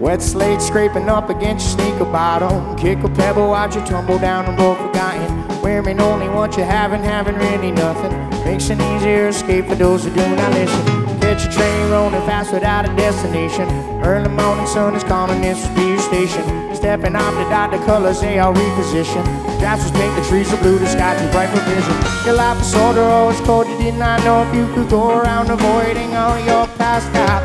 Wet slate scraping up against your sneaker bottom. Kick a pebble, watch you tumble down the road forgotten. Wearing only what you haven't really nothing. Makes an easier escape for those who do not listen. Catch a train rolling fast without a destination. Early morning sun is calling, this will be your station. Stepping off the dot, the colors they all reposition. Drafts was pink, the trees are blue, the sky too bright for vision. Your life was sort of always cold, you did not know if you could go around avoiding all your past out.